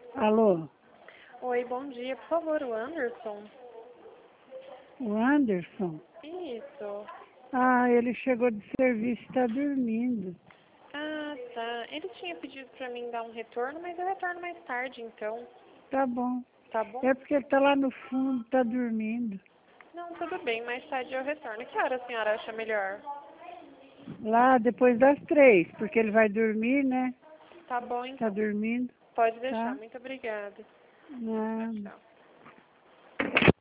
Alô, Oi, bom dia. Por favor, o Anderson? o Anderson? Isso. Ah, ele chegou de serviço e está dormindo. Ah, tá. Ele tinha pedido pra mim dar um retorno, mas eu retorno mais tarde, então. Tá bom. Tá bom? É porque ele tá lá no fundo, tá dormindo. Não, tudo bem. Mais tarde eu retorno. Que hora a senhora acha melhor? Lá depois das 3, porque ele vai dormir, né? Tá bom, Tá então. dormindo, Pode deixar. tá? Muito obrigada. Tchau, Nada. tchau.